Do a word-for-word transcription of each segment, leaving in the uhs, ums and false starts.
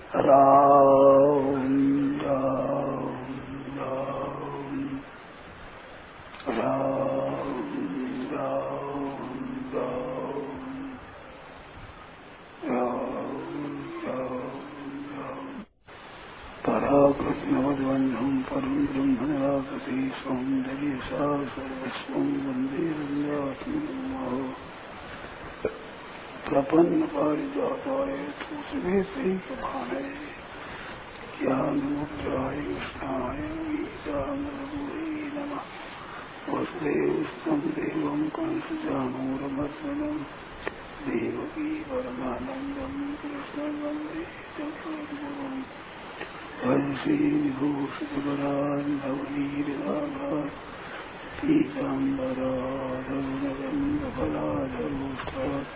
राम राम राम राम राम राम पराकृष्णवद्वन्धं परं ब्रह्म निराकृति सौन्दर्य सा सर्वस्वं वन्दे वन्द्यात्मनः प्रपन्न पारिजाताय तुलसीदेवताय ज्ञानमुद्राय कृष्णाय गीतामृतये नमः। वसुदेवसुतं देवं कंसचाणूरमर्दनं देवकी परमानन्दं कृष्णं वन्दे जगद्गुरुं। वंशीविभूषितबलान् नवनीतनाभान् पीताम्बराधरुणगन्धफलाधरोष्ठात्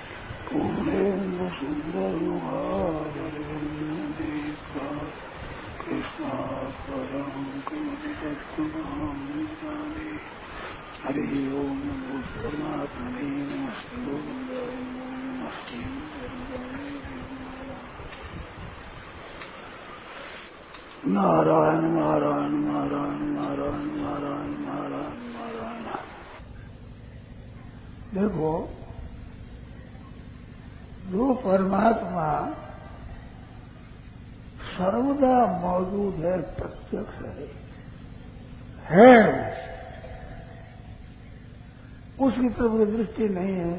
पूर्णेन्दुसुन्दरमुहारविन्देका कृष्णात् परं किमपि तत्त्वमहं जाने। हरिः ओं नमो परमात्मने नमस्ते गोविन्दाय नमस्ते। नारायण नारायण नारायण नारायण नारायण नारायण नारायण। देखो, जो परमात्मा सर्वदा मौजूद है, प्रत्यक्ष है, है उसकी तरफ दृष्टि नहीं है।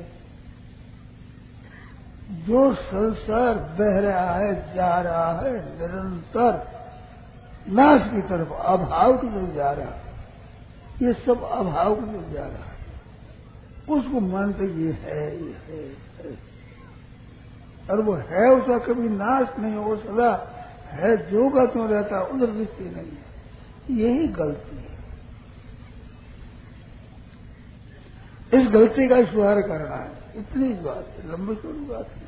जो संसार बह रहा है, जा रहा है, निरंतर नाश की तरफ, अभाव की तरफ जा रहा है, ये सब अभाव की तरफ जा रहा है। उसको मानते ये है, ये है, है। और वो है, उसका कभी नाश नहीं हो, सदा है, जो का क्यों रहता है, उधर दृष्टि नहीं है। यही गलती है। इस गलती का सुधार करना है, इतनी बात है, लंबी चौड़ी बात है।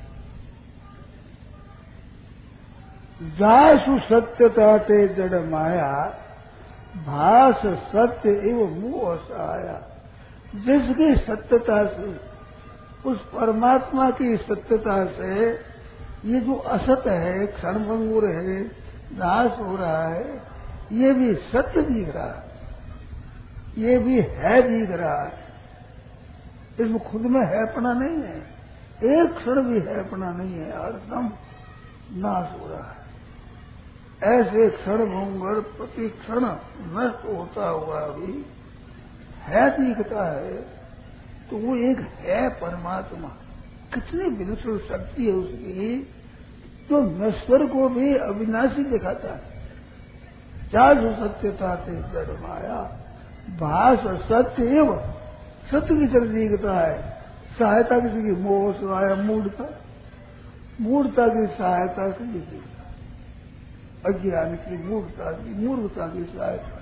जासु सत्यता ते जड़ माया, भास सत्य एवं मुंह सहाया। जिसकी सत्यता से, उस परमात्मा की सत्यता से ये जो असत है, क्षणभंगुर है, नाश हो रहा है, ये भी सत्य दिख रहा है, ये भी है दिख रहा है। इसमें खुद में है अपना नहीं है, एक क्षण भी है अपना नहीं है, हरदम नाश हो रहा है। ऐसे क्षण भंगुर प्रति क्षण नष्ट होता हुआ भी है दिखता है, तो वो एक है परमात्मा। कितनी विलक्षण शक्ति है उसकी, जो नश्वर को भी अविनाशी दिखाता है। चार सत्यता थे जड़ माया, भास सत्य एवं सत्य की तरह दिखता है। सहायता किसी की मोह सहाया, मूढ़ता मूढ़ता की सहायता से दिखता, अज्ञान की मूर्खता की मूर्खता की सहायता।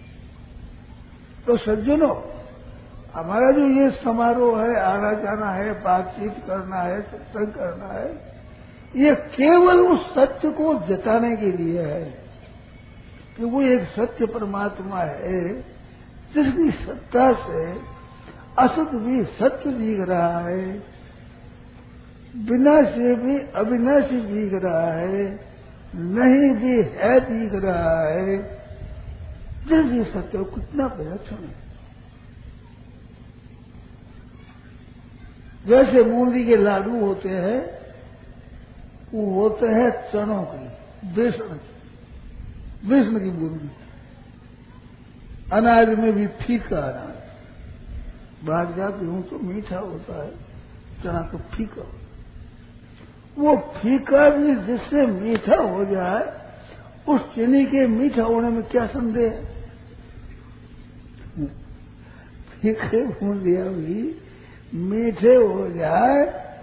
तो सज्जनों, हमारा जो ये समारोह है, आना जाना है, बातचीत करना है, सत्संग करना है, ये केवल उस सत्य को जताने के लिए है कि वो एक सत्य परमात्मा है, जिसकी सत्ता से असत भी सत्य दिख रहा है, विनाशी भी अविनाशी दिख रहा है, नहीं भी है दिख रहा है। जैसे सत्य कितना विलक्षण है। जैसे बूंदी के लाडू होते हैं, वो होते हैं चनों की, बेसन की, बेसन की बूंदी। अनाज में भी फीका अनाज, बाजरा गेहूं तो मीठा होता है, चना तो फीका। वो फीका भी जिससे मीठा हो जाए, उस चीनी के मीठा होने में क्या संदेह है। फीके बूंदिया भी मीठे हो जाए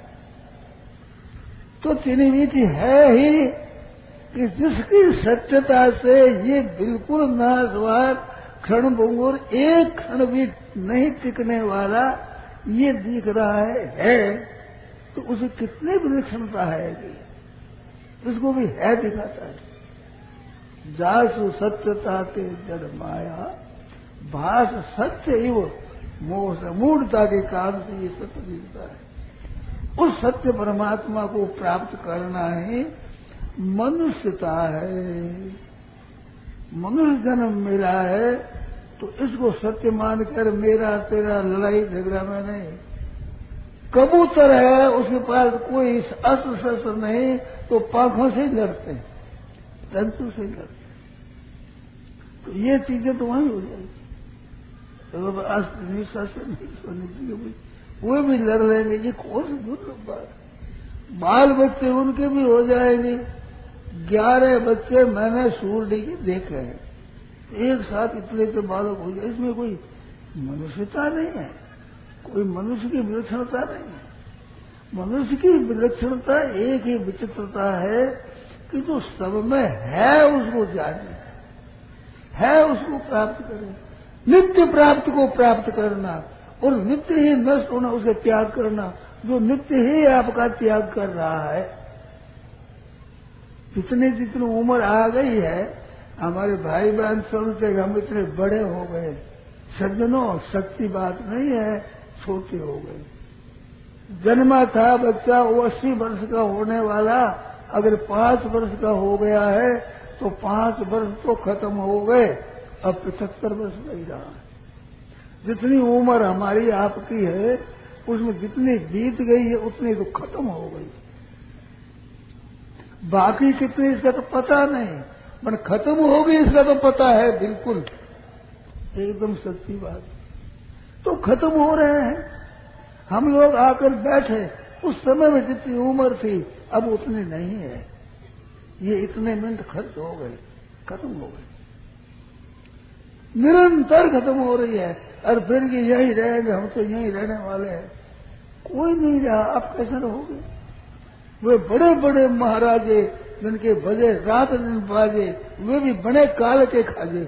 तो चीनी मीठी है ही, कि जिसकी सत्यता से ये बिल्कुल नाशवान क्षण भंगुर, एक क्षण भी नहीं टिकने वाला ये दिख रहा है, है तो उसे कितनी विलक्षणता है, इसको भी है दिखाता है। जासु सत्यता ते जड़ माया, भास सत्य एवं मोह से मूढ़ता के कारण से ये सत्य दिखता है। उस सत्य परमात्मा को प्राप्त करना है मनुष्यता है। मनुष्य जन्म मिला है तो इसको सत्य मानकर मेरा तेरा लड़ाई झगड़ा में नहीं। कबूतर है, उसके पास कोई अस्त्र शस्त्र नहीं तो पाखों से ही लड़ते हैं, तंतु से ही लड़ते हैं। तो ये चीजें तो वहीं हो जाएगी। तो अस्त्र नहीं, शस्त्र नहीं, सोने की वो भी लड़ लेंगे। ये कौन सी दुर्लभ बात। बाल बच्चे उनके भी हो जाएंगे। ग्यारह बच्चे मैंने सूर्य के देखे हैं, एक साथ इतने तो बालक हो जाए। इसमें कोई मनुष्यता नहीं है, कोई मनुष्य की विलक्षणता नहीं है। मनुष्य की विलक्षणता एक ही विचित्रता है कि जो सब में है उसको जाने, है उसको प्राप्त करें। नित्य प्राप्त को प्राप्त करना और नित्य ही नष्ट होना उसे त्याग करना। जो नित्य ही आपका त्याग कर रहा है, जितनी जितनी उम्र आ गई है, हमारे भाई बहन समझते हम इतने बड़े हो गए। सज्जनों, सच्ची बात नहीं है, छोटे हो गए। जन्मा था बच्चा वो अस्सी वर्ष का होने वाला, अगर पांच वर्ष का हो गया है तो पांच वर्ष तो खत्म हो गए, अब पचहत्तर वर्ष नहीं रहा है। जितनी उम्र हमारी आपकी है उसमें जितनी बीत गई है उतनी तो खत्म हो गई। बाकी कितनी इसका तो पता नहीं, पर खत्म हो गई इसका तो पता है बिल्कुल, एकदम सच्ची बात। तो खत्म हो रहे हैं। हम लोग आकर बैठे, उस समय में जितनी उम्र थी अब उतनी नहीं है। ये इतने मिनट खर्च हो गए, खत्म हो गए, निरंतर खत्म हो रही है। और फिर कि यही रहेंगे, हम तो यही रहने वाले हैं। कोई नहीं रहा, आप कैसे रहोगे। वे बड़े बड़े महाराजे जिनके बजे रात दिन बाजे, वे भी बड़े काल के खाजे,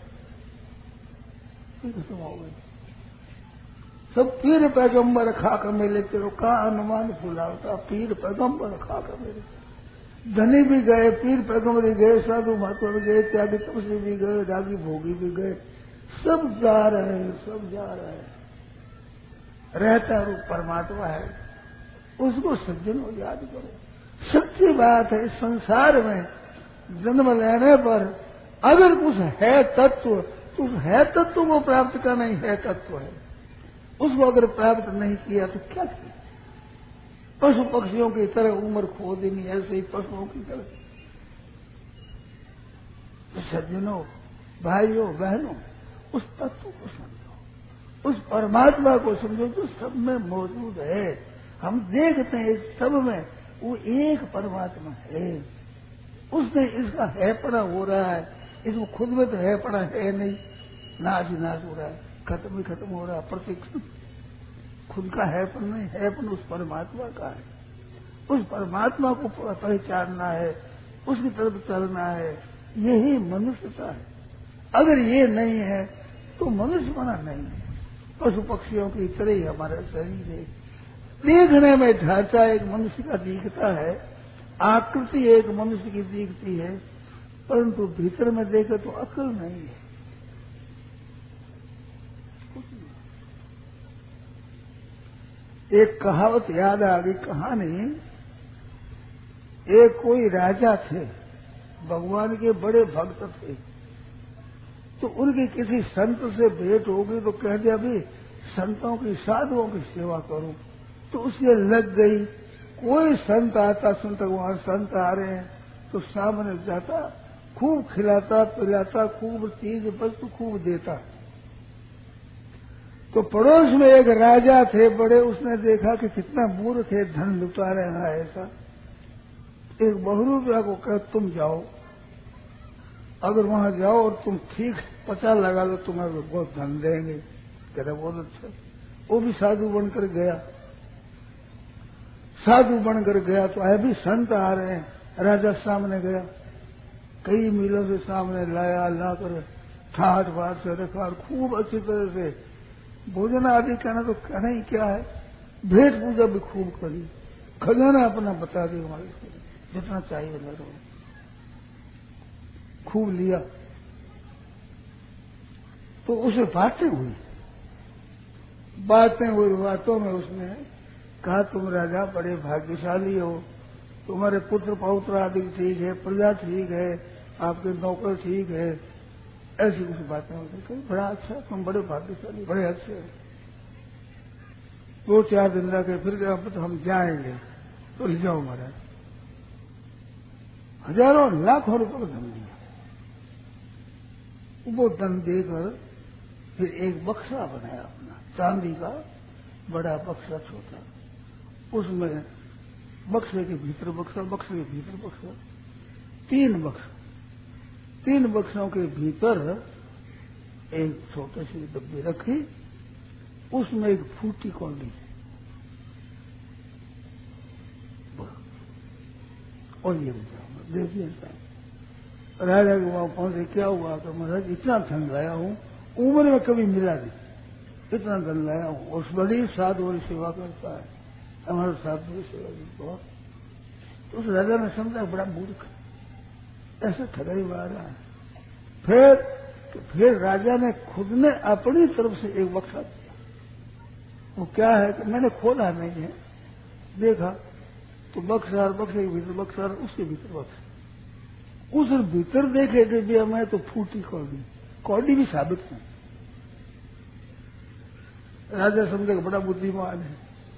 खत्म हो गए। सब पीर पैगंबर खाकर में लेते रहो, का अनुमान फुलावता पीर पैगंबर खाकर में लेते। धनी भी गए, पीर पैगंबर भी गए, साधु महात्मा भी गए, त्यागी तपस्वी भी गए, रागी भोगी भी गए, सब जा रहे हैं, सब जा रहे हैं। रहता रूप परमात्मा है, उसको सज्जनों याद करो। सच्ची बात है, इस संसार में जन्म लेने पर अगर कुछ है तत्व तो उस है तत्व को प्राप्त करना ही है तत्व है। उसको अगर प्राप्त नहीं किया तो क्या किया। पशु पक्षियों की तरह उम्र खो देनी, ऐसे ही पशुओं की तरह। तो सज्जनों, भाइयों बहनों, उस तत्व को समझो, उस परमात्मा को समझो जो सब में मौजूद है। हम देखते हैं सब में वो एक परमात्मा है। उसने इसका हैपना हो रहा है, इसमें खुद में तो हैपना है नहीं, नाश ही नाश हो रहा है, खत्म ही खत्म हो रहा है। प्रत्येक खुद का हैपन नहीं, हैपन उस परमात्मा का है। उस परमात्मा को पहचानना है, उसकी तरफ चलना है, यही मनुष्यता है। अगर ये नहीं है तो मनुष्य बना नहीं है। पशु पक्षियों की तरह ही हमारा शरीर है। देखने में ढांचा एक मनुष्य का दिखता है, आकृति एक मनुष्य की दिखती है, परंतु भीतर में देखे तो अकल नहीं है। एक कहावत याद आ गई, कहानी। एक कोई राजा थे, भगवान के बड़े भक्त थे। तो उनकी किसी संत से भेंट हो गई तो कह दिया भी संतों की साधुओं की सेवा करूं। तो उसके लग गई। कोई संत आता, सुनता वहां संत आ रहे हैं तो सामने जाता, खूब खिलाता पिलाता, खूब चीज वस्तु खूब देता। तो पड़ोस में एक राजा थे बड़े, उसने देखा कि कितना मूर्ख है, धन लुटा रहा है ऐसा। एक बहुरूपिया को कह तुम जाओ, अगर वहां जाओ और तुम ठीक पता लगा लो तुम्हें बहुत धन देंगे। कह रहे बहुत अच्छा। वो भी साधु बनकर गया। साधु बनकर गया तो है भी संत आ रहे हैं। राजा सामने गया, कई मीलों से सामने लाया, लाकर ठाट बाट से रखा और खूब अच्छी तरह से भोजन आदि कहना तो कहना ही क्या है, भेंट पूजा भी खूब करी, खजाना अपना बता दी हमारे जितना चाहिए लड़ो, खूब लिया। तो उसे बातें हुई, बातें हुई, बातों में उसने कहा तुम राजा बड़े भाग्यशाली हो, तुम्हारे पुत्र पौत्र आदि ठीक है, प्रजा ठीक है, आपके नौकर ठीक है, ऐसी कुछ बातें होती। कहीं बड़ा अच्छा, तुम बड़े भाग्यशाली, बड़े अच्छे हो। दो चार दिन रह के फिर तो हम जाएंगे, तो ले जाओ महाराज। हजारों लाखों रुपये का धन दिया। वो धन देकर फिर एक बक्सा बनाया अपना, चांदी का बड़ा बक्सा, छोटा, उसमें बक्से के भीतर बक्सा, बक्से के भीतर बक्सा, तीन बक्सा, तीन बक्सों के भीतर एक छोटी सी डब्बी रखी, उसमें एक फूटी कौड़ी और ये देखिए राजा के वहां पहुंचे। क्या हुआ? तो महाराज इतना धन लाया हूं, उम्र में कभी मिला नहीं, इतना धन लाया हूं। और बड़ी साधु वाली सेवा करता है, हमारे साधु की सेवा की बहुत। तो उस राजा ने समझा बड़ा मूर्ख, ऐसे ठगाई मारा है। फिर फिर राजा ने खुद ने अपनी तरफ से एक बक्सा दिया। वो क्या है कि मैंने खोला नहीं है, देखा तो बक्सा, बक्से के भीतर बक्सा, उसके भीतर बक्सा, उस भीतर देखे डिब्बिया में तो फूटी कौड़ी, कौड़ी भी साबित है। राजा समझे बड़ा बुद्धिमान है,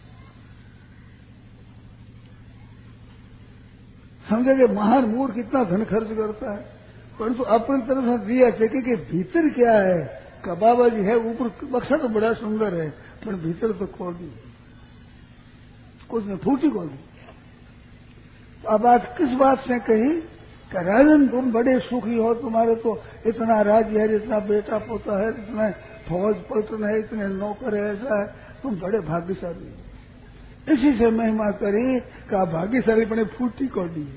समझे कि महान मूर्ख कितना धन खर्च करता है, परंतु तो अपनी तरफ से दिया देखे कि भीतर क्या है। का बाबा जी है, ऊपर बक्सा तो बड़ा सुंदर है, पर भीतर तो कौड़ी कुछ नहीं, फूटी कौड़ी। अब आज किस बात से कही कि राजन तुम बड़े सुखी हो, तुम्हारे तो इतना राज्य है, इतना बेटा पोता है, इतना फौज पलटन है, इतने नौकर है, ऐसा है, तुम बड़े भाग्यशाली हो। इसी से महिमा करी का भाग्यशाली बने फूटी कौड़ी है,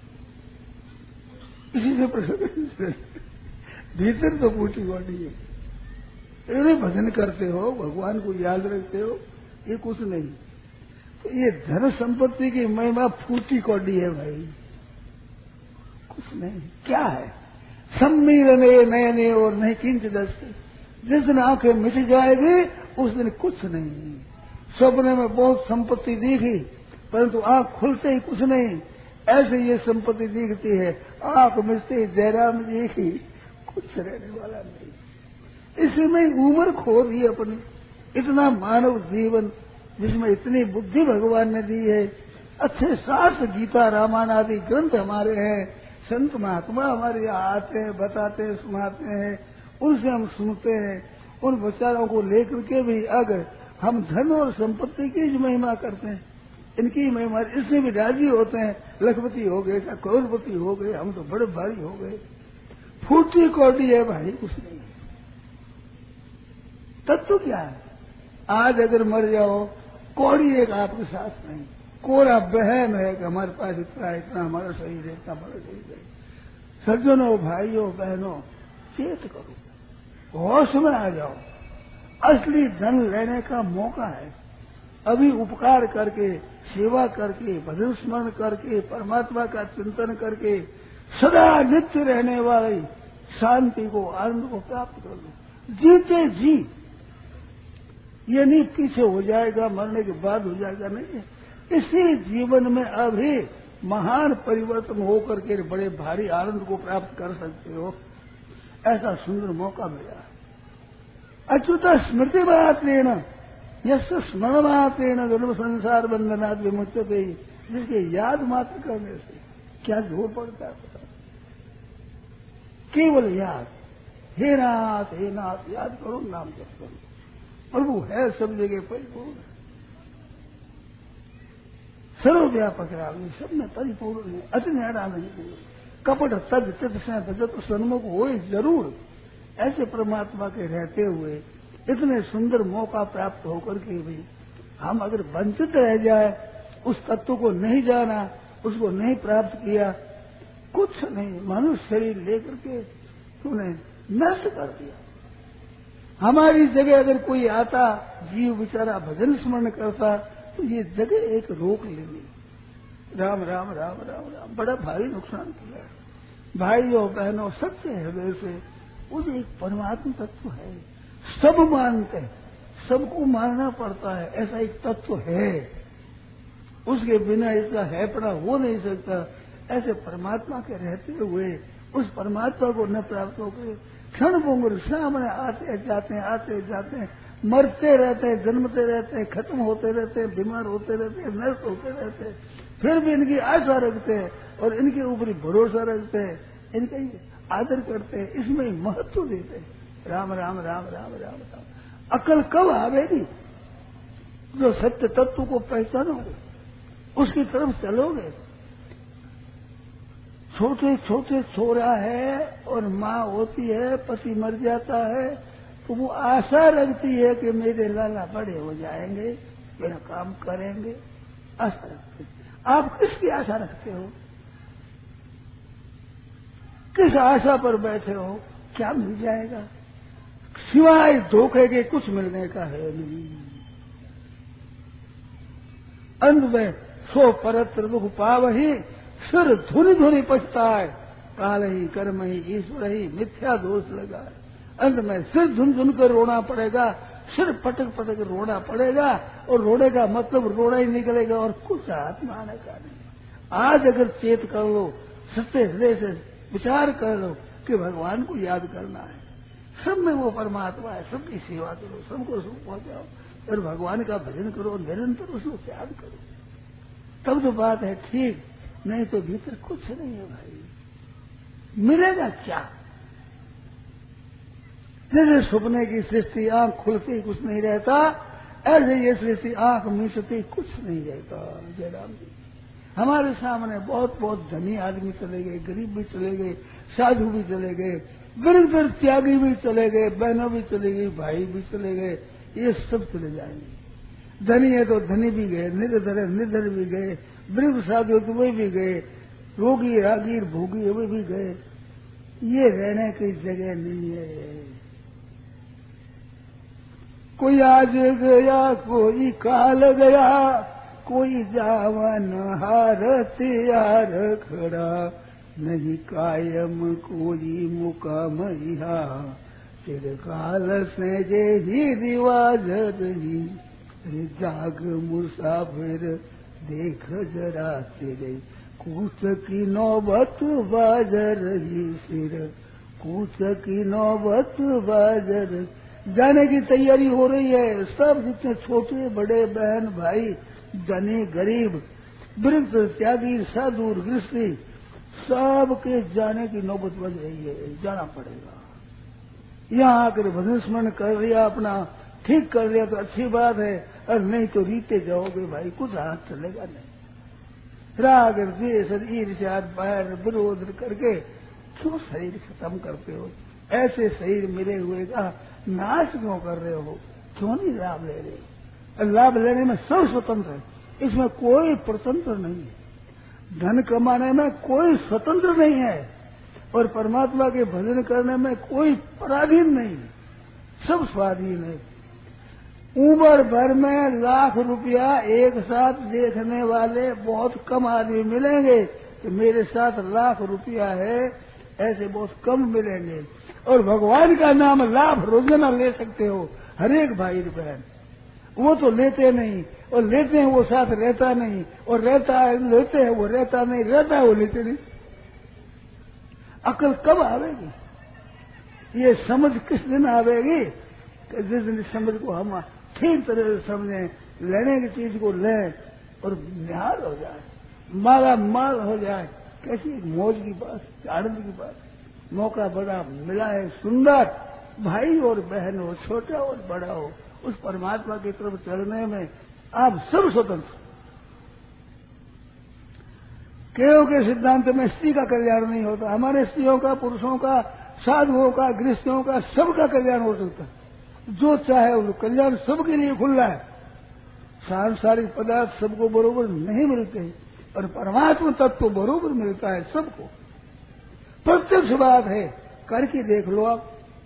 इसी से प्रसन्न। भीतर तो फूटी कौड़ी है। अरे भजन करते हो, भगवान को याद रखते हो, ये कुछ नहीं। तो ये धन संपत्ति की महिमा फूटी कौड़ी है भाई, कुछ नहीं। क्या है? सम्मीलने नयने और नहीं किंच दस्ते। जिस दिन आंखें मिट जाएगी उस दिन कुछ नहीं। सपने में बहुत संपत्ति दिखी, परंतु आंख खुलते ही कुछ नहीं। ऐसे ये संपत्ति दिखती है, आंख मिटते ही जयराम जी की, कुछ रहने वाला नहीं। इसी में उम्र खो दी अपनी। इतना मानव जीवन जिसमें इतनी बुद्धि भगवान ने दी है, अच्छे शास्त्र गीता रामायण आदि ग्रंथ हमारे हैं, संत महात्मा हमारे यहाँ आते हैं, बताते हैं, सुनाते हैं, उनसे हम सुनते हैं। उन विचारों को लेकर के भी अगर हम धन और संपत्ति की ही महिमा करते हैं, इनकी महिमा, इससे भी राजी होते हैं। लखपति हो गए, करोड़पति हो गए, हम तो बड़े भारी हो गए। फूटी कौड़ी है भाई, कुछ नहीं। तत्व क्या है? आज अगर मर जाओ, कौड़ी एक आपके साथ नहीं, कोरा बहन है कि हमारे पास इतना है, इतना हमारा शरीर है, इतना हमारा शरीर है। सज्जनों, भाइयों, बहनों, चेत करो, होश में आ जाओ। असली धन लेने का मौका है। अभी उपकार करके, सेवा करके, भजन स्मरण करके, परमात्मा का चिंतन करके सदा नित्य रहने वाली शांति को, आनंद को प्राप्त कर लो। जीते जी, ये नहीं पीछे हो जाएगा, मरने के बाद हो जाएगा, नहीं है। इसी जीवन में अभी महान परिवर्तन होकर के बड़े भारी आनंद को प्राप्त कर सकते हो। ऐसा सुंदर मौका मिला। अच्युत स्मृति मात्रेण यश स्मरण मात्रेण जन्म संसार बंधनात् विमुच्यते। जिसके याद मात्र करने से क्या जोर पड़ता है पता, केवल याद। हे नाथ, हे नाथ, याद करो, नाम जप करो। प्रभु है सब जगह परिपूर्ण, सर्वव्यापक है, आदमी सब में परिपूर्ण है, अति न्यारा नहीं। कपट तद चित से भजत सन्मुख हो जरूर। ऐसे परमात्मा के रहते हुए इतने सुंदर मौका प्राप्त होकर के भी हम अगर वंचित रह जाए, उस तत्व को नहीं जाना, उसको नहीं प्राप्त किया, कुछ नहीं, मनुष्य शरीर लेकर के तूने नष्ट कर दिया। हमारी जगह अगर कोई आता, जीव बेचारा भजन स्मरण करता, तो ये जगह एक रोक लेनी, राम राम राम राम राम, बड़ा भारी नुकसान किया। भाइयों बहनों, सच्चे हृदय से वो एक परमात्मा तत्व है, सब मानते हैं, सबको मानना पड़ता है, ऐसा एक तत्व है। उसके बिना इसका हैपड़ा हो नहीं सकता। ऐसे परमात्मा के रहते हुए उस परमात्मा को न प्राप्त होकर क्षण भंगुर सामने आते जाते हैं आते जाते हैं, मरते रहते हैं, जन्मते रहते हैं, खत्म होते रहते हैं, बीमार होते रहते हैं, नष्ट होते रहते हैं, फिर भी इनकी आशा रखते हैं और इनके ऊपर भरोसा रखते हैं, इनका ही आदर करते हैं, इसमें ही महत्व देते हैं। राम राम राम राम राम राम। अकल कब आवेगी? जो सत्य तत्व को पहचानोगे, उसकी तरफ चलोगे। छोटे छोटे छोरा है और माँ होती है, पति मर जाता है तो वो आशा रखती है कि मेरे लाला बड़े हो जाएंगे, मेरा काम करेंगे, आशा रखते हैं। आप किसकी आशा रखते हो? किस आशा पर बैठे हो? क्या मिल जाएगा? सिवाय धोखे के कुछ मिलने का है नहीं। अंत में सो परत्र दुख पावही, सिर धुनी धुनी पछताए, काल ही कर्म ही ईश्वर ही मिथ्या दोष लगा। अंत में सिर धुन धुन कर रोना पड़ेगा, सिर पटक पटक रोना पड़ेगा और रोने का मतलब रोना ही निकलेगा और कुछ हाथ में आने का नहीं। आज अगर चेत कर लो, सत्य हृदय से विचार कर लो कि भगवान को याद करना है, सब में वो परमात्मा है, सबकी सेवा करो, सबको सुख पहुंचाओ और भगवान का भजन करो, निरंतर उसको याद करो, तब तो बात है ठीक। नहीं तो भीतर कुछ नहीं है भाई, मिलेगा क्या? जैसे सपने की सृष्टि आंख खुलती कुछ नहीं रहता, ऐसे ये सृष्टि आंख मिचती कुछ नहीं रहता। जयराम जी, हमारे सामने बहुत बहुत धनी आदमी चले गए, गरीब भी चले गए, साधु भी चले गए, वृद्ध त्यागी भी चले गए, बहनों भी चली गई, भाई भी चले गए, ये सब चले जाएंगे। धनी है तो धनी भी गए, निर्धर है निर्धर भी गए, वृद्ध साधु तो वे भी गए, रोगी रागीर भोगी वे भी गए। ये रहने की जगह नहीं है। कोई आज गया, कोई काल गया, कोई जावन हार तैयार खड़ा, नहीं कायम कोई मुकाम यहाँ, चिर काल से जे ही रिवाज रही, जाग मुसाफिर देख जरा तेरे, कूच की नौबत बाज रही सिर, कूच की नौबत बाज रही। जाने की तैयारी हो रही है, सब जितने छोटे बड़े बहन भाई, धनी गरीब, वृद्ध त्यागी साधु गृहस्थी, सबके जाने की नौबत बज रही है, जाना पड़ेगा। यहाँ आकर भजन स्मरण कर लिया, अपना ठीक कर लिया तो अच्छी बात है, और नहीं तो रीते जाओगे भाई, कुछ हाथ चलेगा नहीं। राग द्वेष ईर्ष्या बैर विरोध करके क्यों शरीर खत्म करते हो? ऐसे शरीर मिले हुए का नाश क्यों कर रहे हो? क्यों नहीं लाभ ले रहे? लाभ लेने में सब स्वतंत्र है, इसमें कोई प्रतंत्र नहीं है। धन कमाने में कोई स्वतंत्र नहीं है और परमात्मा के भजन करने में कोई पराधीन नहीं है, सब स्वाधीन है। उम्र भर में लाख रुपया एक साथ देखने वाले बहुत कम आदमी मिलेंगे कि मेरे साथ लाख रुपया है, ऐसे बहुत कम मिलेंगे। और भगवान का नाम लाभ रोजाना ले सकते हो हर एक भाई बहन, वो तो लेते नहीं, और लेते हैं वो साथ रहता नहीं, और रहता है लेते हैं वो रहता नहीं, रहता है वो लेते नहीं। अकल कब आवेगी? ये समझ किस दिन आवेगी? जिस दिन समझ को हम ठीक तरह से समझें, लेने की चीज को लें और निहाल हो जाए, माला माल हो जाए। कैसी मौज की बात, आनंद की बात। मौका बड़ा मिला है सुंदर, भाई और बहन हो, छोटा और बड़ा हो, उस परमात्मा की तरफ चलने में आप सब स्वतंत्र। केयों के सिद्धांत में स्त्री का कल्याण नहीं होता, हमारे स्त्रियों का, पुरुषों का, साधुओं का, गृहस्थियों का, सबका कल्याण हो सकता है। जो चाहे वो कल्याण सबके लिए खुला है। सांसारिक पदार्थ सबको बरोबर नहीं मिलते, पर परमात्मा तत्व बरोबर मिलता है सबको। प्रत्यक्ष बात है, करके देख लो आप।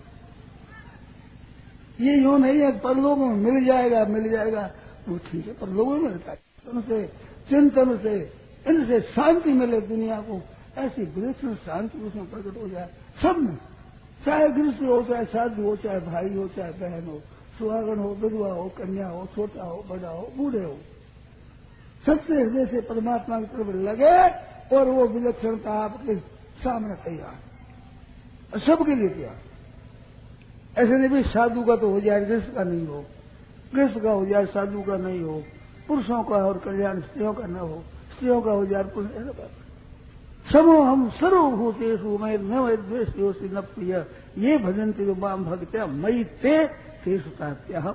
ये यूं नहीं है परलोकों में मिल जाएगा मिल जाएगा, वो ठीक है, परलोकों में मिलता है। उनसे चिंतन से, इनसे शांति मिले दुनिया को, ऐसी विलक्षण शांति उसमें प्रकट हो जाए सब में, चाहे गृहस्थ हो, चाहे साधु हो, चाहे भाई हो, चाहे बहन हो, सुहागन हो, विधवा हो, कन्या हो, छोटा हो, बड़ा हो, बूढ़े हो, सच्चे हृदय से परमात्मा की तरफ लगे और वो विलक्षणता आपके सामने तैयार, सबके लिए तैयार। ऐसे नहीं भी साधु का तो हो जाए, गृहस्थ का नहीं हो, गृहस्थ का हो जाए साधु का नहीं हो, पुरुषों का और कल्याण स्त्रियों का न हो, स्त्रियों का हो जाए पुरुष, ऐसा बात समो हम सर्वभूतेषु मैं न द्वेष्योषि न प्रिय ये भजन्ति जो माम भक्त्या मयि ते तेषु तात्या।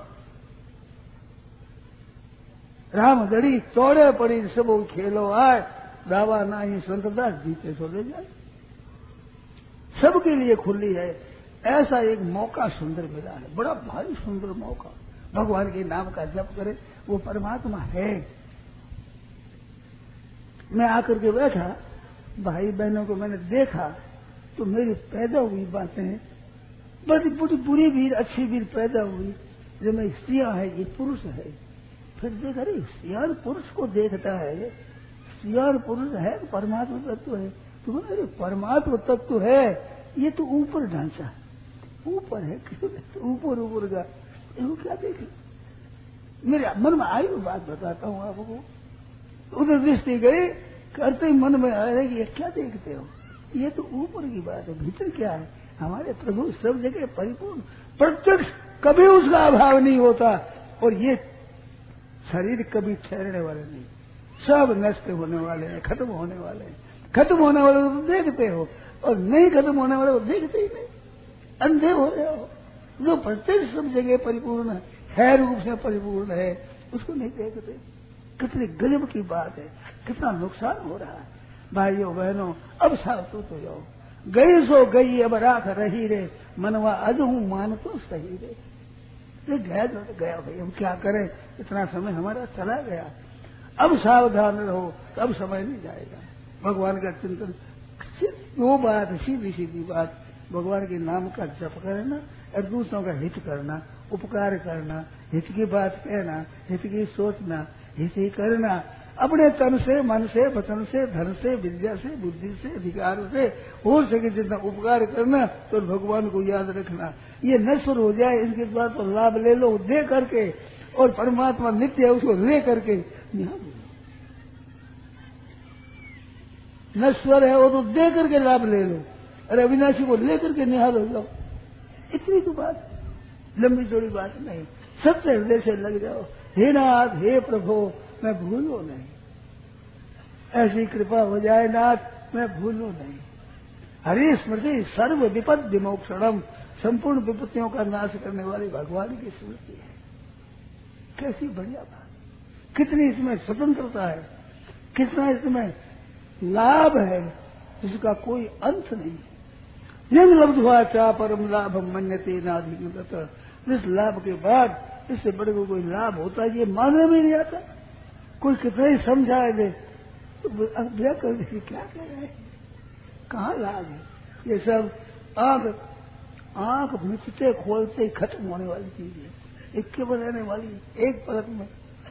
राम दड़ी तोड़े पड़ी सब खेलो आए, दावा नाही संतदास जीते सो ले जाए। सबके लिए खुली है, ऐसा एक मौका सुंदर मिला है, बड़ा भारी सुंदर मौका। भगवान के नाम का जप करे, वो परमात्मा है। मैं आकर के बैठा, भाई बहनों को मैंने देखा तो मेरी पैदा हुई बातें बड़ी बड़ी बुरी भी अच्छी भी पैदा हुई। जब मैं स्त्रियां है, ये पुरुष है, फिर देख अरे स्त्रियां पुरुष को देखता है, स्त्रियां पुरुष है परमात्मा तत्व है, तो अरे परमात्मा तत्व है, ये तो ऊपर ढांचा है, ऊपर है, ऊपर ऊपर का इनको क्या देखे। मेरे मन में आई वो बात बताता हूँ आपको। उधर दृष्टि गई, करते ही मन में आ रहा है कि ये क्या देखते हो, ये तो ऊपर की बात है, भीतर क्या है। हमारे प्रभु सब जगह परिपूर्ण प्रत्यक्ष, कभी उसका अभाव नहीं होता, और ये शरीर कभी ठहरने वाले नहीं, सब नष्ट होने वाले हैं, खत्म होने वाले हैं। खत्म होने वाले को तो देखते हो, और नहीं खत्म होने वाले को देखते ही नहीं, अंधे हो रहे हो। जो प्रत्यक्ष सब जगह परिपूर्ण है, है रूप से परिपूर्ण है, उसको नहीं देखते। कितनी गजब की बात है, कितना नुकसान हो रहा है। भाइयों बहनों, अब सावधान तो जाओ, गई सो गई अब राख रही रे, मनवा अज हूं मान तो सही रे। ये गया तो गया भाई, हम क्या करें, इतना समय हमारा चला गया। अब सावधान रहो, अब समय नहीं जाएगा। भगवान का चिंतन, दो बात, सीधी सीधी बात, भगवान के नाम का जप करना और दूसरों का हित करना, उपकार करना, हित की बात कहना, हित की सोचना, हित ही करना। अपने तन से, मन से, वचन से, धन से, विद्या से, बुद्धि से, अधिकार से हो सके जितना उपकार करना, तो भगवान को याद रखना। ये नश्वर हो जाए, इनके बाद तो लाभ ले लो दे करके, और परमात्मा नित्य है उसको ले करके निहाल। नश्वर है वो तो दे करके लाभ ले लो, अरे अविनाशी को ले करके निहाल हो जाओ। इतनी तो बात, लंबी चौड़ी बात नहीं। सत्य हृदय से लग जाओ, हे नाथ हे प्रभु मैं भूलूं नहीं, ऐसी कृपा हो जाए नाथ मैं भूलूं नहीं। हरि स्मृति सर्व विपद विमोक्षणम, संपूर्ण विपत्तियों का नाश करने वाली भगवान की स्मृति है। कैसी बढ़िया बात, कितनी इसमें स्वतंत्रता है, कितना इसमें लाभ है जिसका कोई अंत नहीं। यंग लब्ध्वा चा परम लाभ मन्यते नाधिगत, जिस लाभ के बाद इससे बड़े को कोई लाभ होता है ये मानने में नहीं आता। कोई कितना ही समझाए दे तो भैया कर दे, क्या कह रहे हैं, कहाँ लाभ है। ये सब आंख आंख मिचते खोलते ही खत्म होने वाली चीज है, एक केवल रहने वाली एक पलक में,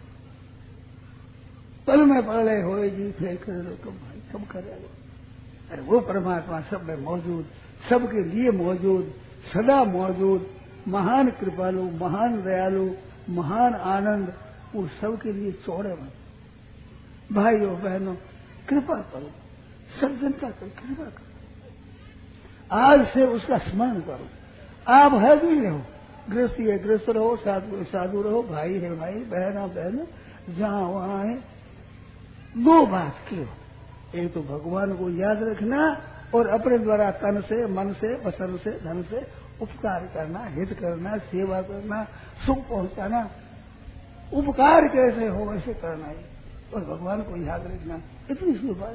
पल में पड़े हो जी फिर कर लो कब भाई कब करेगा। अरे वो परमात्मा सब में मौजूद, सबके लिए मौजूद, सदा मौजूद, महान कृपालु, महान दयालु, महान आनंद, वो सबके लिए चौड़े में। भाइयों बहनों कृपा करो, सब जनता करो, कृपा करो, आज से उसका स्मरण करो। आप है भी रहो, गृहस्थी है गृहस्थ रहो, साधु साधु रहो, भाई है भाई, बहन है बहन, जहां वहां है। दो बात क्यों, एक तो भगवान को याद रखना और अपने द्वारा तन से, मन से, वचन से, धन से उपकार करना, हित करना, सेवा करना, सुख पहुंचाना। उपकार कैसे हो वैसे करना है, और भगवान को याद रखना, इतनी सी बात।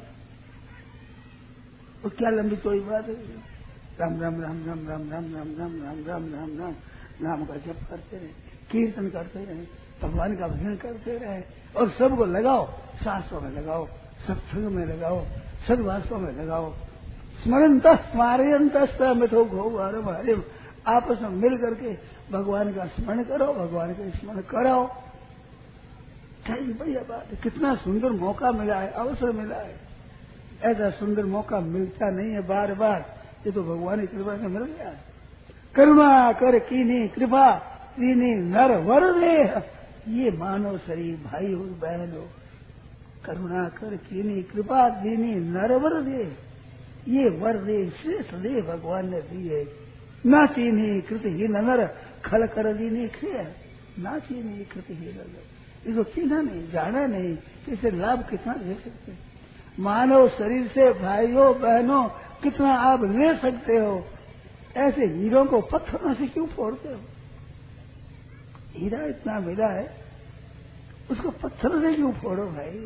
और क्या लंबी चौड़ी बात है। राम राम राम राम राम राम राम राम राम राम राम राम नाम का जप करते रहे, कीर्तन करते रहे, भगवान का भजन करते रहे, और सबको लगाओ, शास्त्रों में लगाओ, सत्संग में लगाओ, सदवास्तव में लगाओ। स्मरंत स्मारयंत मिथो घो हरम हरिम, आपस में मिल करके भगवान का स्मरण करो, भगवान का स्मरण कराओ। क्या बढ़िया बात है, कितना सुंदर मौका मिला है, अवसर मिला है। ऐसा सुंदर मौका मिलता नहीं है बार बार, ये तो भगवान की कृपा से मिल गया है। करुणा कर कीनी कृपा दीनी नर वर दे, ये मानव शरीर भाई हो बहन हो, करुणा कर कीनी कृपा दीनी नरवर दे, ये वर दे श्रेष्ठ दे भगवान ने दिए। ना चीनी कृत ही नर खल कर दीनी क्रिया, ना चीनी कृत ही नर, इसको चीना नहीं, जाना नहीं, इससे लाभ कितना ले सकते। मानव शरीर से भाइयों बहनों कितना आप ले सकते हो, ऐसे हीरों को पत्थरों से क्यों फोड़ते हो? हीरा इतना मिला है, उसको पत्थरों से क्यों फोड़ो भाई?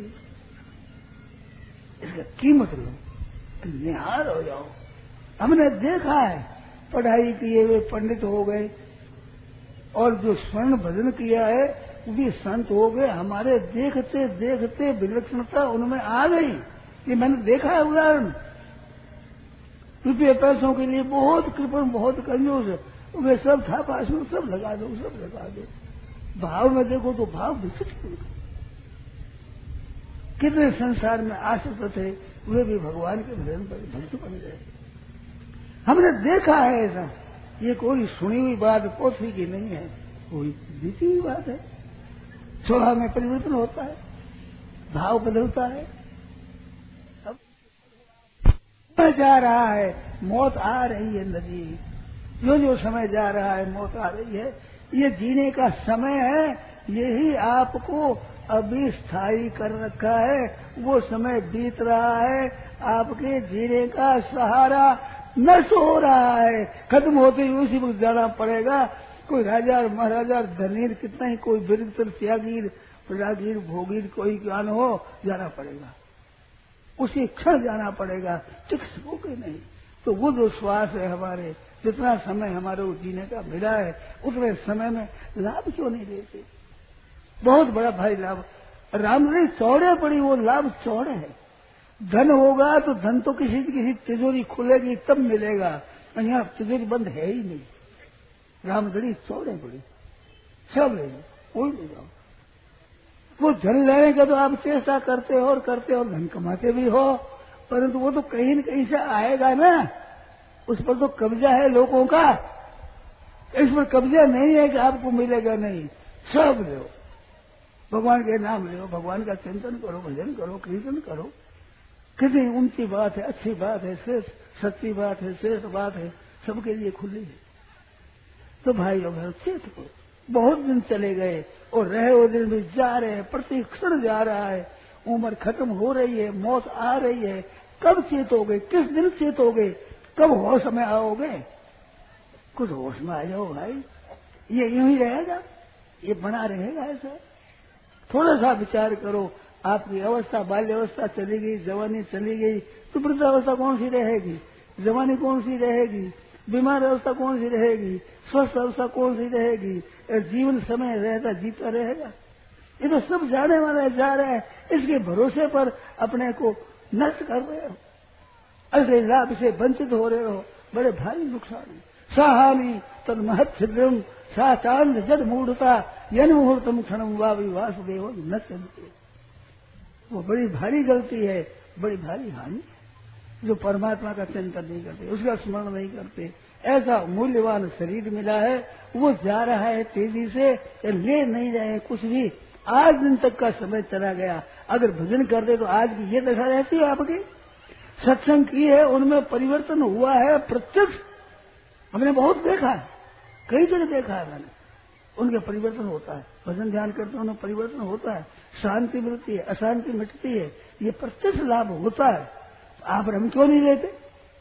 इसका कीमत लो, निहार हो जाओ। हमने देखा है, पढ़ाई किए हुए पंडित हो गए और जो स्वर्ण भजन किया है वो भी संत हो गए। हमारे देखते देखते विलक्षणता उनमें आ गई। ये मैंने देखा है उदाहरण। रुपये पैसों के लिए बहुत कृपण, बहुत कंजूस, वे सब था पास में, सब लगा दो, सब लगा दो। भाव में देखो तो भाव विकसित हो गए। कितने संसार में आसक्त थे, वे भी भगवान के भजन पर भक्त बन गए। हमने देखा है ऐसा। ये कोई सुनी हुई बात पोथी की नहीं है, कोई बीती हुई बात है। स्वभाव में परिवर्तन होता है, भाव बदलता है। अब जा रहा है, मौत आ रही है नदी, जो जो समय जा रहा है मौत आ रही है। ये जीने का समय है, यही आपको अभी स्थायी कर रखा है। वो समय बीत रहा है, आपके जीने का सहारा नष्ट हो रहा है, खत्म होते ही उसी वक्त जाना पड़ेगा। कोई राजा और महाराजा धनीर कितना ही, कोई बिरतर त्यागीर प्रजागीर भोगीर कोई ज्ञान हो, जाना पड़ेगा, उसी क्षण जाना पड़ेगा, टिक सकोगे नहीं। तो वो जो श्वास है हमारे, जितना समय हमारे को जीने का मिला है, उतने समय में लाभ क्यों नहीं लेते? बहुत बड़ा भाई लाभ। रामली चौड़े पड़ी, वो लाभ चौड़े है। धन होगा तो धन तो किसी किसी तिजोरी खुलेगी तब मिलेगा, यहाँ तिजोरी बंद है ही नहीं। रामगढ़ी चौड़े पड़ी, सब ले लो, कोई ले जाओ। वो धन लेने का तो आप चेष्टा करते हो और करते हो, धन कमाते भी हो, परंतु वो तो कहीं न कहीं से आएगा ना। उस पर तो कब्जा है लोगों का, इस पर कब्जा नहीं है कि आपको मिलेगा नहीं। सब लो, भगवान के नाम लो, भगवान का चिंतन करो, भजन करो, कीर्तन करो। कितनी ऊंची बात है, अच्छी बात है, श्रेष्ठ सच्ची बात है, श्रेष्ठ बात है, सबके लिए खुली है। तो भाइयों बहनों चेत करो। बहुत दिन चले गए और रहे वो दिन भी जा रहे हैं, प्रति क्षण जा रहा है। उम्र खत्म हो रही है, मौत आ रही है। कब चेतोगे? किस दिन चेतोगे? कब होश में आओगे? कुछ होश में आ जाओ भाई। ये यूं ही रहेगा, ये बना रहेगा ऐसा? थोड़ा सा विचार करो। आपकी अवस्था, बाल्य अवस्था चली गई, जवानी चली गई, तो वृद्धावस्था कौन सी रहेगी? जवानी कौन सी रहेगी? बीमार अवस्था कौन सी रहेगी? स्वस्थ अवस्था कौन सी रहेगी? जीवन समय रहता जीता रहेगा? ये तो सब जाने वाले जा रहे हैं। इसके भरोसे पर अपने को नष्ट कर रहे हो, ऐसे लाभ से वंचित हो रहे हो। बड़े भारी नुकसान है। साहानी तद महत छिद्रम सा चांद जड मूढ़ता यन मुहूर्तम क्षणम वावी वासुदेव न चलते। वो बड़ी भारी गलती है, बड़ी भारी हानि, जो परमात्मा का चिंतन नहीं करते, उसका स्मरण नहीं करते। ऐसा मूल्यवान शरीर मिला है, वो जा रहा है तेजी से, ले नहीं रहे कुछ भी। आज दिन तक का समय चला गया, अगर भजन कर दे तो आज की ये दशा रहती है आपकी। सत्संग की है, उनमें परिवर्तन हुआ है प्रत्यक्ष, हमने बहुत देखा है, कई जगह देखा है मैंने। उनके परिवर्तन होता है, भजन ध्यान करते हैं, उन्हें परिवर्तन होता है, शांति मिलती है, अशांति मिटती है, ये प्रत्यक्ष लाभ होता है। आप हम क्यों नहीं लेते?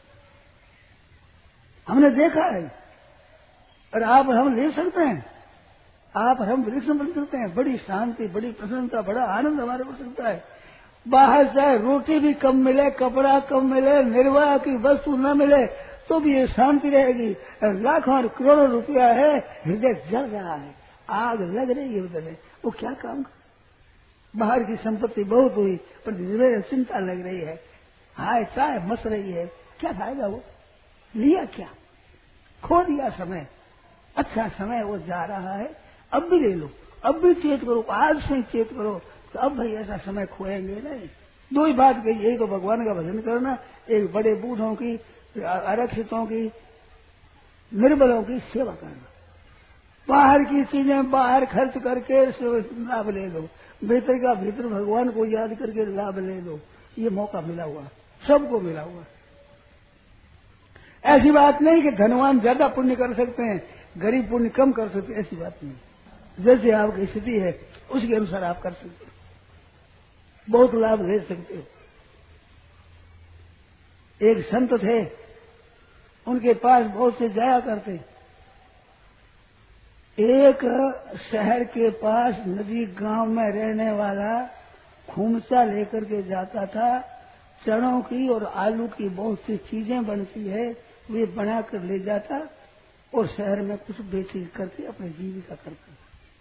हमने देखा है। और आप हम ले सकते हैं, आप हम विलक्षण बन सकते हैं। बड़ी शांति, बड़ी प्रसन्नता, बड़ा आनंद हमारे को सकता है। बाहर चाहे रोटी भी कम मिले, कपड़ा कम मिले, निर्वाह की वस्तु न मिले, तो भी ये शांति रहेगी। लाखों और करोड़ों रुपया है, हृदय जल रहा है, आग लग रही है हृदय में, वो क्या काम? बाहर की संपत्ति बहुत हुई, पर हृदय चिंता लग रही है, हाय चाय मस रही है, क्या खाएगा वो? लिया क्या? खो दिया समय, अच्छा समय वो जा रहा है। अब भी ले लो, अब भी चेत करो, आज से चेत करो, तो अब भाई ऐसा समय खोएंगे नहीं। दो ही बात कही, एक तो भगवान का भजन करना, एक बड़े बूढ़ों की, आरक्षितों की, निर्बलों की सेवा करना। बाहर की चीजें बाहर खर्च करके लाभ ले लो, भीतर का भीतर भगवान को याद करके लाभ ले लो, ये मौका मिला हुआ, सबको मिला हुआ। ऐसी बात नहीं कि धनवान ज्यादा पुण्य कर सकते हैं, गरीब पुण्य कम कर सकते हैं, ऐसी बात नहीं। जैसे आपकी स्थिति है उसके अनुसार आप कर सकते हो, बहुत लाभ ले सकते हो। एक संत थे, उनके पास बहुत से जाया करते। एक शहर के पास नदी गांव में रहने वाला खूमसा लेकर के जाता था। चनों की और आलू की बहुत सी चीजें बनती है, वे बना कर ले जाता और शहर में कुछ बेची करके अपनी जीविका करता।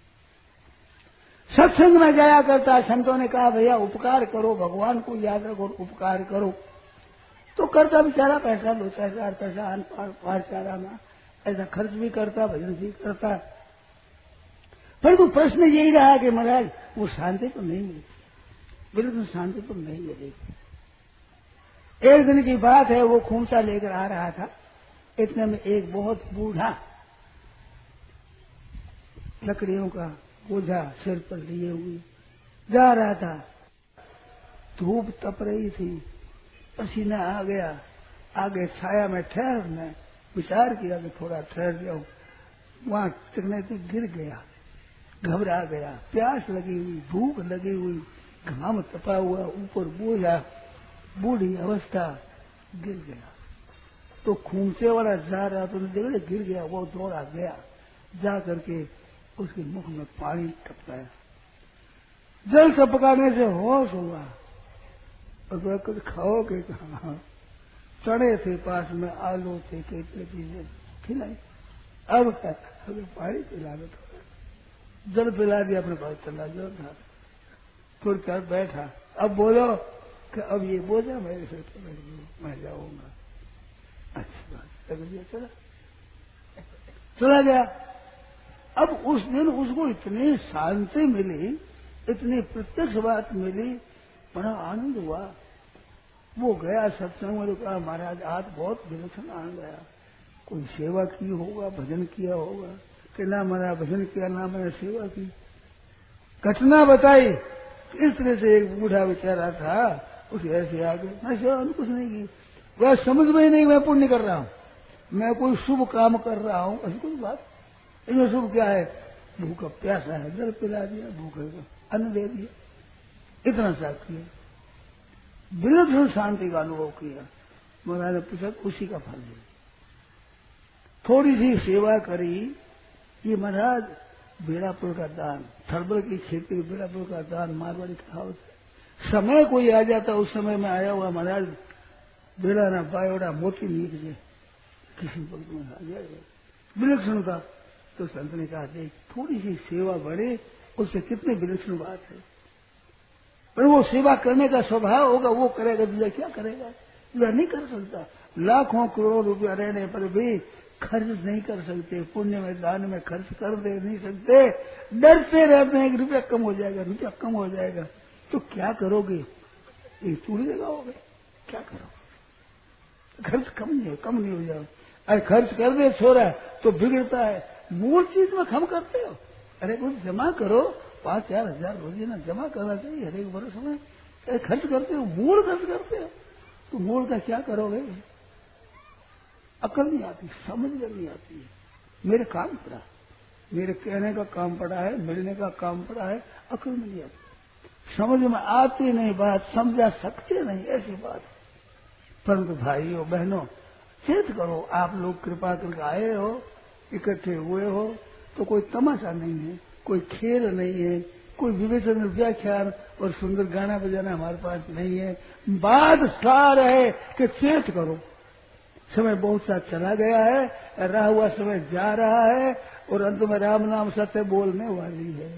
सत्संग में जाया करता। संतों ने कहा भैया उपकार करो, भगवान को याद रखो, उपकार करो। तो करता बेचारा, पैसा दो चार पैसा आन पार चारा में ऐसा खर्च भी करता, भजन भी करता। परंतु प्रश्न यही रहा कि महाराज वो शांति तो नहीं मिलती, बिल्कुल शांति तो नहीं मिलेगी। एक दिन की बात है, वो खूमसा लेकर आ रहा था। इतने में एक बहुत बूढ़ा लकड़ियों का बोझा सिर पर लिए हुए जा रहा था। धूप तप रही थी, पसीना आ गया। आगे छाया में ठहरने विचार किया कि थोड़ा ठहर जाऊं। वहां टिकने से गिर गया, घबरा गया। प्यास लगी हुई, भूख लगी हुई, घाम तपा हुआ, ऊपर बोझा, बूढ़ी अवस्था, गिर गया। तो खूमसे वाला जा रहा तो देखा गिर गया, वो दौड़ा गया, जा करके उसके मुख में पानी टपकाया। जल टपकाने से होश हुआ और वह कुछ खाओगे कहा? चने थे पास में, आलू थे, कई चीजें खिलाई। अब क्या, अगर पानी पिला दो, जल पिला दिया, अपने पास चला जाओ था। फिर क्या बैठा, अब बोलो कि अब ये बोझा मेरे से मैं जाऊंगा। अच्छी बात, लग चला चला गया। अब उस दिन उसको इतनी शांति मिली, इतनी प्रत्यक्ष बात मिली, बड़ा आनंद हुआ। वो गया सत्संग में, तो कहा महाराज आज बहुत विलक्षण आनंद आया। कोई सेवा की होगा, भजन किया होगा कि ना महाराज भजन किया, ना मैंने सेवा की। घटना बताई, इस तरह से एक बूढ़ा बेचारा था, उसे ऐसे आगे मैं सेवा कुछ नहीं की। वह समझ में ही नहीं मैं पुण्य कर रहा हूँ, मैं कोई शुभ काम कर रहा हूँ, ऐसी कोई बात। इसमें शुभ क्या है? भूखा प्यासा है, जल पिला दिया, भूखे को अन्न दे दिया, इतना सा किया, बिल्कुल शांति का अनुभव किया। महाराज ने पूछा उसी का फल है। थोड़ी सी सेवा करी, ये महाराज बेलापुर का दान, थरबल की खेती में बेलापुर का दान, मारवाड़ी कहावत है। समय कोई आ जाता, उस समय में आया हुआ महाराज बेला ना बायोड़ा मोती नीक जे किसी वक्त में आ जाएगा, विलक्षण था। तो संत ने कहा देख थोड़ी सी सेवा बढ़े, उससे कितनी विलक्षण बात है। पर वो सेवा करने का स्वभाव होगा, वो करेगा, दूसरा क्या करेगा? दूसरा नहीं कर सकता। लाखों करोड़ रुपया रहने पर भी खर्च नहीं कर सकते, पुण्य में दान में खर्च कर दे नहीं सकते, डरते रहते हैं कि रुपया कम हो जाएगा, रुपया कम हो जाएगा। तो क्या करोगे? एक चूड़ी लगाओगे, क्या करोगे? खर्च कम नहीं कम नहीं हो जाओ। अरे खर्च कर दे छोरा तो बिगड़ता है। मूल चीज में कम करते हो। अरे कुछ जमा करो, पांच चार हजार रोजीना जमा करना चाहिए हर एक वर्ष में। अरे खर्च करते हो, मूल खर्च करते हो, तो मूल का क्या करोगे? अकल नहीं आती, समझ नहीं आती है। मेरे काम पड़ा, मेरे कहने का काम पड़ा है, मिलने का काम पड़ा है, अकल में नहीं आती, समझ में आती नहीं बात, समझा सकते नहीं, ऐसी बात। परंतु भाइयों बहनों चेत करो, आप लोग कृपा करके आए हो, इकट्ठे हुए हो, तो कोई तमाशा नहीं है, कोई खेल नहीं है, कोई विवेचन व्याख्यान और सुंदर गाना बजाना हमारे पास नहीं है। बात सार है कि चेत करो, समय बहुत सा चला गया है, रहा हुआ समय जा रहा है और अंत में राम नाम सत्य बोलने वाली है।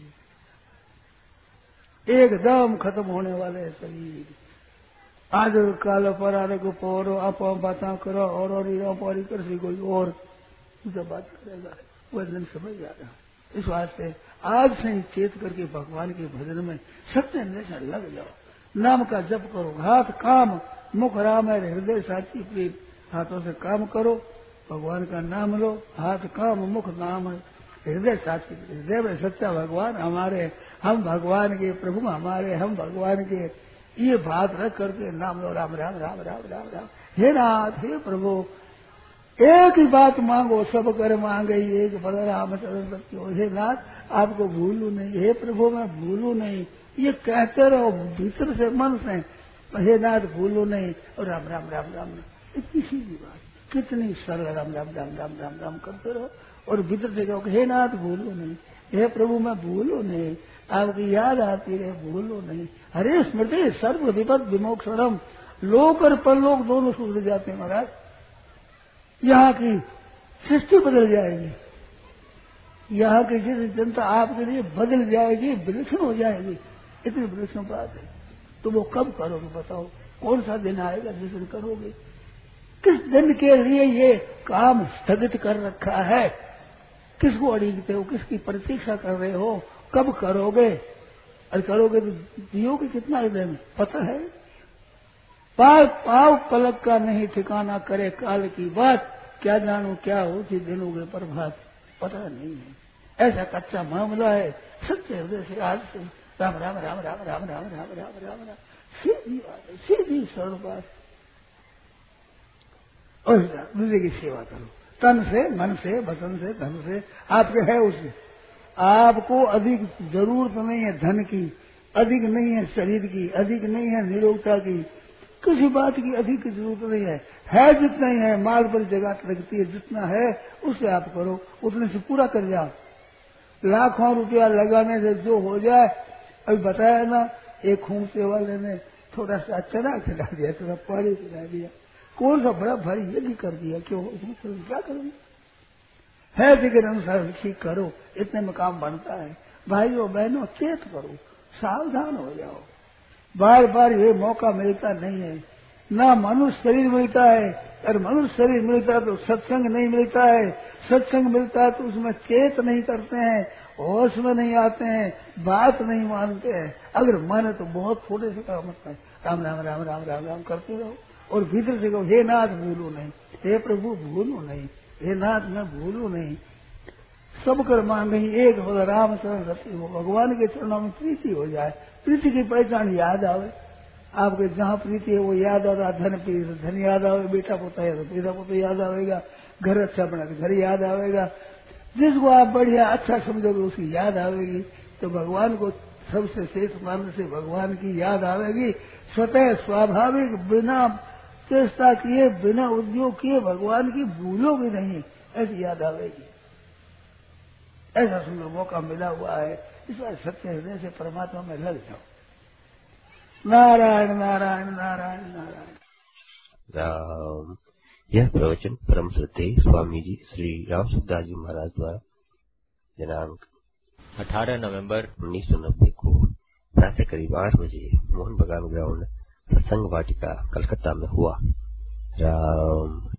एकदम खत्म होने वाले शरीर। आज काल पर आने को पोरो आप बातें करो और और पारी कर सी कोई और जब बात करेगा वह दिन समझ जाएगा। इस वास्ते आज से ही चेत करके भगवान के भजन में सत्य निष्ठा लग जाओ। नाम का जप करो, हाथ काम मुख राम है, हृदय साथी प्रीत। हाथों से काम करो, भगवान का नाम लो, हाथ काम मुख नाम है, हृदय साक्षी, हृदय में सच्चा भगवान हमारे, हम भगवान के, प्रभु हमारे, हम भगवान के, ये बात रख करके नाम लो राम राम राम राम राम राम। हे नाथ, हे प्रभु, एक ही बात मांगो, सब कर मांगे एक बल राम चरण सत्यो। हे नाथ, आपको भूलू नहीं, हे प्रभु मैं भूलू नहीं, ये कहते रहो भीतर से मन से, हे नाथ भूलू नहीं, और राम राम राम राम। इतनी सीधी बात, कितनी सरल, राम राम राम राम राम राम करते रहो और भीतर से कहो हे नाथ भूलो नहीं, हे प्रभु मैं भूलो नहीं, आपकी याद आती रहे, भूलो नहीं। हरे स्मृति सर्व विपद विमोक्षणम, लोक और परलोक दोनों सुधर जाते हैं महाराज। यहाँ की सृष्टि बदल जाएगी, यहाँ की जिस जनता आपके लिए बदल जाएगी, विलक्षण हो जाएगी, इतनी विलक्षण बात है। तो वो कब करोगे बताओ, कौन सा दिन आएगा जिस दिन करोगे? किस दिन के लिए ये काम स्थगित कर रखा है? किसको अड़ीगते हो, किसकी प्रतीक्षा कर रहे हो, कब करोगे? और करोगे तो जियोगे कितना दिन पता है? पाव पाव पलक का नहीं ठिकाना करे काल की बात, क्या जानू क्या हो सी दिनोगे प्रभात, पता नहीं है। ऐसा कच्चा मामला है। सच्चे हृदय से आज से राम राम राम राम राम राम राम राम राम राम, सीधी बात है, सीधी सरल बात। और दूसरे की सेवा करो, तन से, मन से, वचन से, धन से, आपके है उससे। आपको अधिक जरूरत नहीं है धन की, अधिक नहीं है शरीर की, अधिक नहीं है निरोगता की, किसी बात की अधिक जरूरत नहीं है। है जितना ही है, माल पर जगह लगती है, जितना है उससे आप करो, उतने से पूरा कर जाओ। लाखों रुपया लगाने से जो हो जाए, अभी बताया ना, एक खून सेवा लेने थोड़ा सा चना खिला दिया, थोड़ा पानी खिला दिया, कौन सा बड़ा भारी यज्ञ कर दिया, क्यों क्या करूंगी? है जिक्र अनुसार ठीक करो, इतने में काम बनता है। भाइयों बहनों चेत करो, सावधान हो जाओ। बार बार ये मौका मिलता नहीं है, ना मनुष्य शरीर मिलता है, और मनुष्य शरीर मिलता है तो सत्संग नहीं मिलता है, सत्संग मिलता है तो उसमें चेत नहीं करते हैं, होश में नहीं आते हैं, बात नहीं मानते हैं। अगर माने तो बहुत थोड़े से काम होता है, राम राम राम राम राम राम करते रहो और भीतर से कहो हे नाथ भूलो नहीं, हे प्रभु भूलो नहीं, हे नाथ मैं भूलू नहीं। सब कर मांगे एक हो राम शरण रति हो, भगवान के चरणों में प्रीति हो जाए। प्रीति की पहचान याद आवे, आपके जहाँ प्रीति है वो याद आता, धन प्रीति धन याद आवे, बेटा पोता है तो बेटा पोता याद आवेगा, घर अच्छा बना तो घर याद आवेगा, जिसको आप बढ़िया अच्छा समझोगे उसकी याद आवेगी। तो भगवान को सबसे शेष मानने से भगवान की याद आवेगी, स्वतः स्वाभाविक, बिना चेष्टा किए, बिना उद्योग किए भगवान की भूलोगे नहीं, ऐसी याद आवेगी। ऐसा सुंदर मौका मिला हुआ है, इस बार सत्य हृदय से परमात्मा में लग जाओ। नारायण नारायण नारायण नारायण राम। यह प्रवचन परम श्रद्धेय स्वामी जी श्री राम सुखदास जी महाराज द्वारा दिनांक अठारह नवंबर उन्नीस सौ नब्बे को प्रातः करीब आठ बजे मोहन बागान ग्राउंड सत्संग वाटिका कलकत्ता में हुआ। राम।